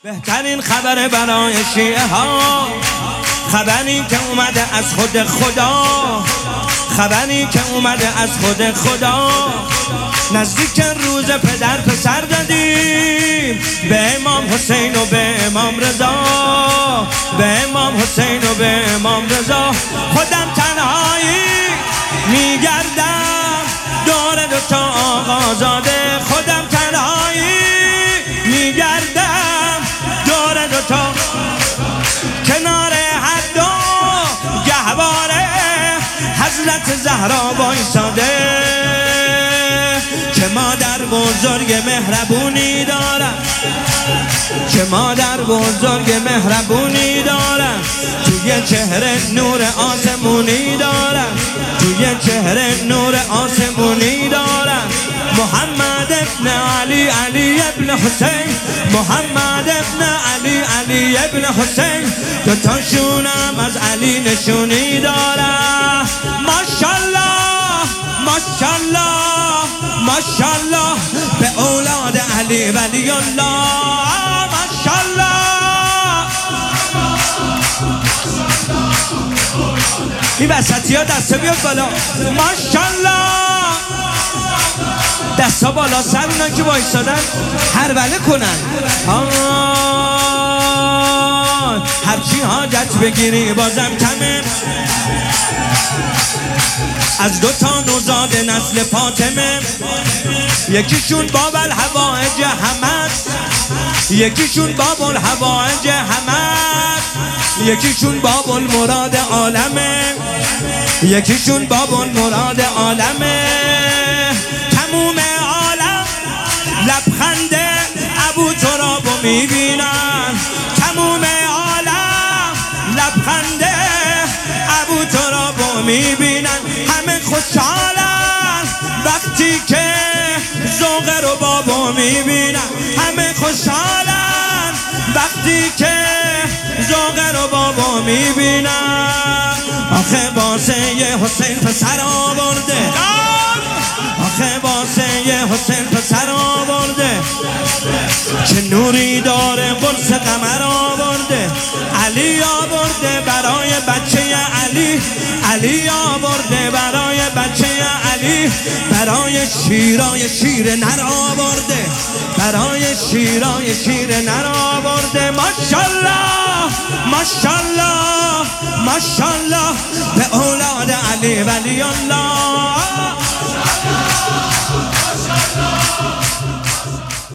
بهترین خبر برای شیعه ها، خبری که اومده از خود خدا، خبری که اومده از خود خدا. نزدیک روز پدر پسر دادیم به امام حسین و به امام رضا، به امام حسین و به امام رضا. خودم تنهایی میگردم دور دوتا آقازاده، خودم تنهایی میگردم دور دوتا، کنار هر دو گهواره حضرت زهرا وایساده، که مادر بزرگ مهربونی دارم، که مادر بزرگ مهربونی دارم، توی چهره نور آسمونی دارم، توی چهره نور آسمونی دارم. محمد ابن علی علی ابن حسین، محمد ابن علی علی ابن حسین، دوتاشونم از علی نشونی دارم. ماشالله ماشالله ماشالله به اولاد علی ولی الله، ماشالله. این وسطی ها دستا بیاد بالا، ماشالله. دستا بالا سر اونا که وایستادن هربله کنن. هرچی حاجت بگیری بازم کمه، از دوتا نوزاد نسل فاطمه، یکیشون باب الحوائج حمد، یکیشون باب الحوائج حمد، یکیشون باب المراد عالمه، یکیشون باب المراد عالمه. تموم عالم لبخند ابو ترابو میبینن، تموم عالم لبخند ابو ترابو میبینن. همه خوشحالن وقتی که ذوق ربابو میبینن، همه خوشحالن وقتی که ذوق ربابو میبینن. آخه واسه حسین پسر آورده، آخه واسه حسین پسر آورده، چه نوری داره قرص قمر آورده. علی آورده برای بچه علی، علی آورده برای بچه علی، برای شیرای شیر نر آورده، برای شیرای شیر نر آورده. ماشالله ماشالله ماشالله به اولاد علی ولی الله.